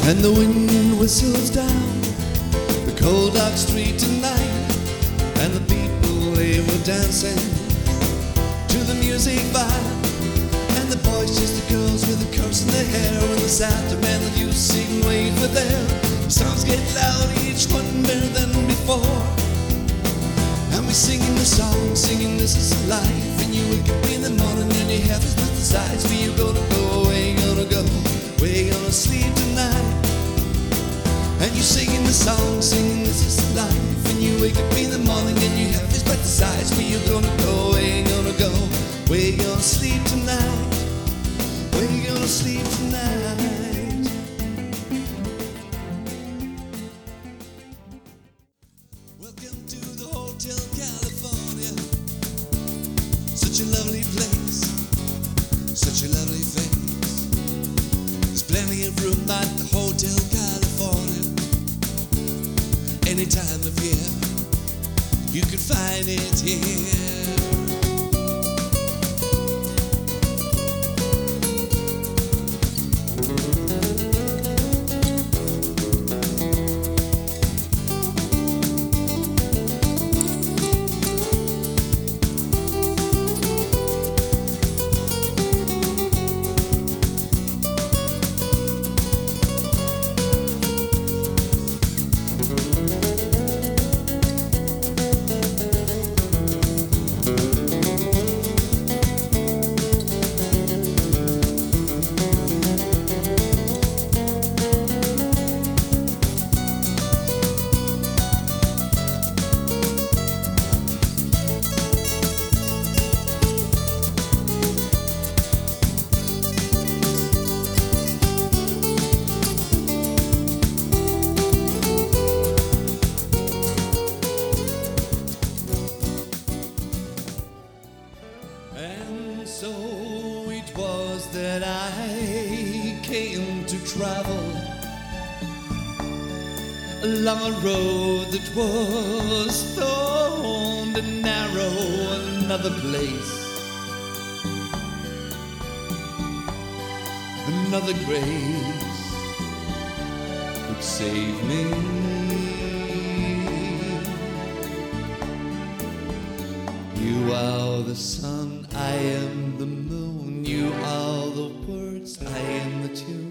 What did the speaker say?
and the wind whistles down the cold dark street tonight, and the people they were dancing to the music vibe, and the boys just the girls with the curls in their hair, and the sad man that you sing wait for there. The songs get loud, each one better than before, and we singing the song, singing this is life. And you wake up in the morning and your head is with the sides. Where you gonna go, where you gonna go, where you gonna sleep tonight? And you singing the song, singing this is life. And you wake up in the morning and your head is with the sides. Where you gonna go, where you gonna go, where you gonna sleep tonight? Where you gonna sleep tonight? Welcome to the Hotel California. Such a lovely place, such a lovely face. There's plenty of room at the Hotel California. Any time of year, you can find it here. And so it was that I came to travel along a road that was thorned and narrow. Another place, another grace would save me. You are the sun, I am the moon. You are the words, I am the tune.